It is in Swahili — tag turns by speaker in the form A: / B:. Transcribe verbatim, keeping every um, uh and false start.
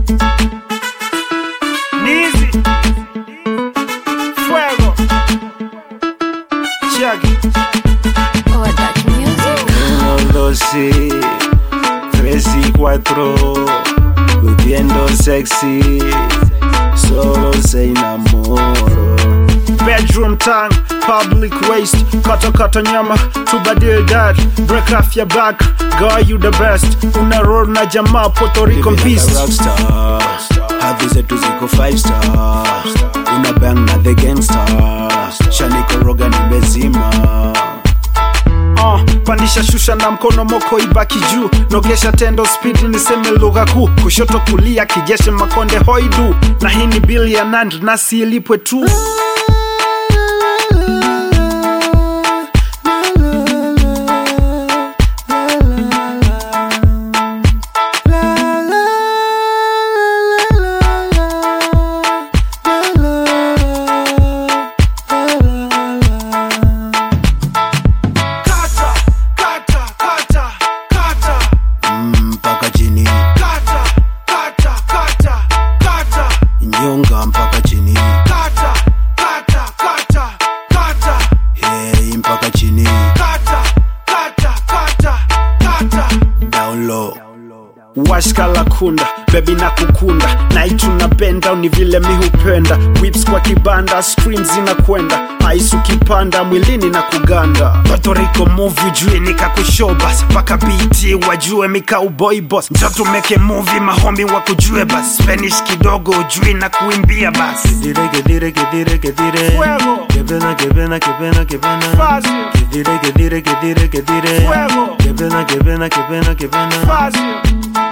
A: Nizi Fuego Chagi
B: Oh, that music.
A: uno, dos, tres y cuatro Luciendo sexy Solo se enamoro. Bedroom tongue, public waste. Kata kata nyama, tubadil that. Break off your back, girl you the best. Una roll na jamaa, Puerto Rican peace.
C: Rockstar, hadi zetu ziko five star. Una bang na the gangster. Shaniko roga nimezima.
A: Uh, pandisha shusha na mkono moko ibaki juu. Nogesha tendo speed niseme lugha kuu. Kushoto kulia kijeshe makonde hoidu. Na hii ni bili ya nand nasi ilipwe tu.
C: Nyonga mpaka chini.
A: Kata, kata, kata, kata.
C: Hey, mpaka chini.
A: Kata, kata, kata, kata.
C: Down low.
A: Washka la kunda, baby na kukunda. Naitu na benda, ni vile mi hupenda. Whips kwa kibanda, screams inakwenda. Aisu kipanda, mwilini na kuganda. Puerto Rico movie, ujue nika kushowbas. Paka B T, wajue mika uboy boss. Njotu meke movie, mahomi wakujue bas. Spanish kidogo, ujue na kuimbia bas.
C: Kidire, kidire, kidire, kidire.
A: Fuego.
C: Kepena, kepena, kepena, kepena.
A: Fácil.
C: Kidire, kidire, kidire, kidire.
A: Fuego.
C: Kepena, kepena, kepena, kepena.
A: Fácil.